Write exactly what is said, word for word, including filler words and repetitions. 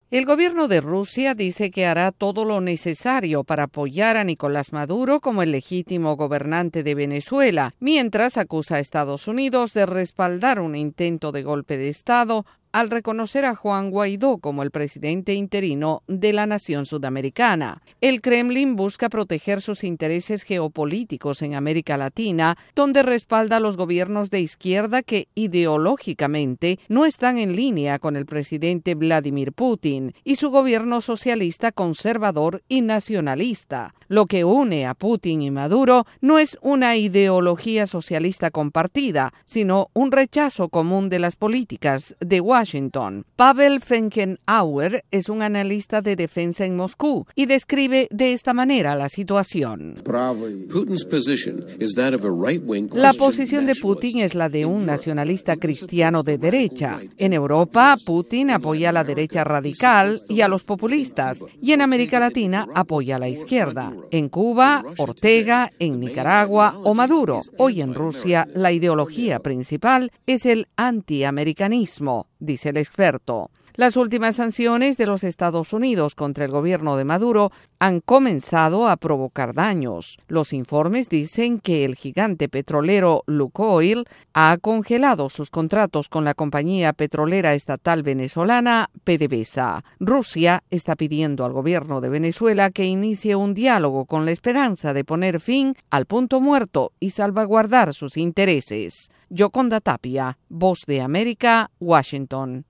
El gobierno de Rusia dice que hará todo lo necesario para apoyar a Nicolás Maduro como el legítimo gobernante de Venezuela, mientras acusa a Estados Unidos de respaldar un intento de golpe de Estado al reconocer a Juan Guaidó como el presidente interino de la nación sudamericana. El Kremlin busca proteger sus intereses geopolíticos en América Latina, donde respalda a los gobiernos de izquierda que ideológicamente no están en línea con el presidente Vladimir Putin y su gobierno socialista conservador y nacionalista. Lo que une a Putin y Maduro no es una ideología socialista compartida, sino un rechazo común de las políticas de Washington. Washington. Pavel Fenkenauer es un analista de defensa en Moscú y describe de esta manera la situación. La posición de Putin es la de un nacionalista cristiano de derecha. En Europa, Putin apoya a la derecha radical y a los populistas, y en América Latina apoya a la izquierda. En Cuba, Ortega, en Nicaragua o Maduro. Hoy en Rusia, la ideología principal es el antiamericanismo, dice el experto. Las últimas sanciones de los Estados Unidos contra el gobierno de Maduro han comenzado a provocar daños. Los informes dicen que el gigante petrolero Lukoil ha congelado sus contratos con la compañía petrolera estatal venezolana PDVSA. Rusia está pidiendo al gobierno de Venezuela que inicie un diálogo con la esperanza de poner fin al punto muerto y salvaguardar sus intereses. Yoconda Tapia, Voz de América, Washington.